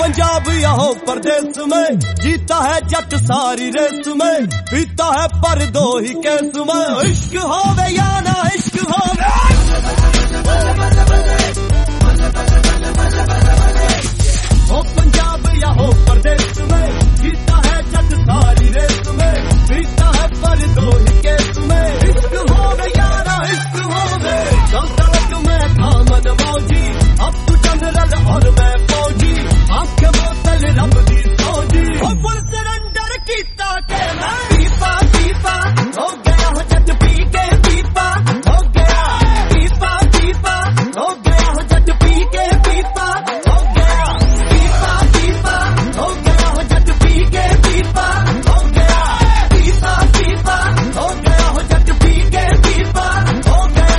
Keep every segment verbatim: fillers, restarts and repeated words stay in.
पंजाब या हो परदेश में, जीता है जट सारी रेस में, पीता है पर दो ही केस में। इश्क होवे या ना इश्क होवे, हो पंजाब या हो परदेश में, जीता है जट सारी रेस में, पीता है पर दो ही केस में। इश्क होवे या ना इश्क होवे, सल्तनत में था मन मौजी, अब तू जनरल और मैं फौजी, आंखें बोतल रब दी सौजी। हो फुल सरेंडर कीता के मैं पीपा पीपा हो गया हो जट पी के पीपा हो गया, पीपा पीपा हो गया हो जट पी के पीपा हो गया, पीपा पीपा हो गया हो जट पी के पीपा हो गया, पीपा पीपा हो गया हो जट पी के पीपा हो गया।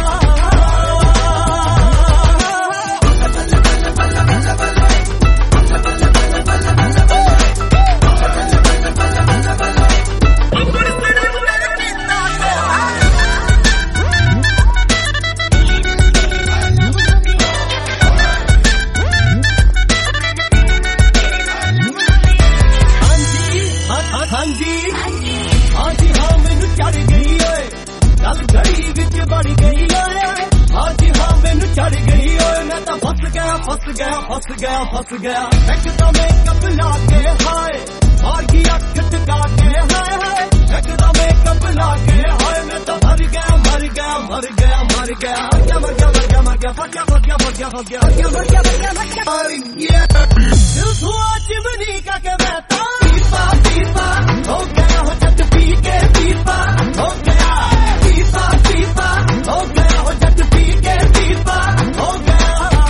हाँ जी हाँ जी हाँ मैनू चढ़ गई ओए, गल घड़ी विच बढ़ गई ओए। हाँ जी हाँ मैनू चढ़ गई ओए, मैं तो फस गया फस गया फस गया फस गया। एकदम मेकअप ला के हाय, और की अख टका के हाय हाय, एकदम मेकअप ला के हाय, मैं तो मर गया मर गया मर गया मर गया मर गया मर गया मर गया मर गया मर गया मर गया मर गया मर गया मर गया मर गया। दिल हुआ चिमनी का के बहता पीपा पीपा हो गया हो जट पी के पीपा हो गया, पीपा पीपा हो गया हो जट पी के पीपा हो गया।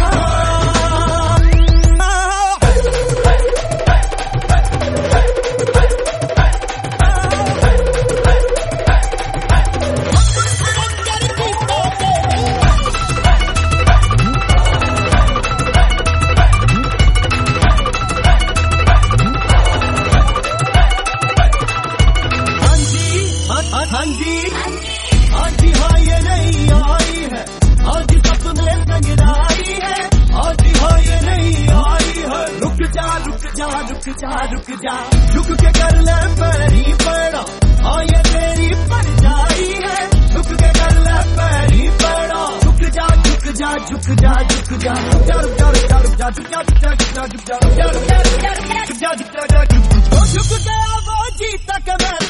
हाँ जी हाँ जी हाँ ये नहीं आई है, हाँ जी सपने संगराई है, हाँ जी हाँ ये नहीं आई है। रुक जा रुक जा रुक जा रुक जा, रुक के कर ले पैरी पड़ा, हाँ ये तेरी परछाई है, रुक के कर ले पैरी पड़ा। झुक जा झुक जा झुक जा झुक जा रुक जा रुक जा रुक जा रुक जा झुक जा झुक जा झुक जा झुक जा झुक जा झुक जा झुक जा झुक जा झुक जा। झुक गया वो जी तक मैं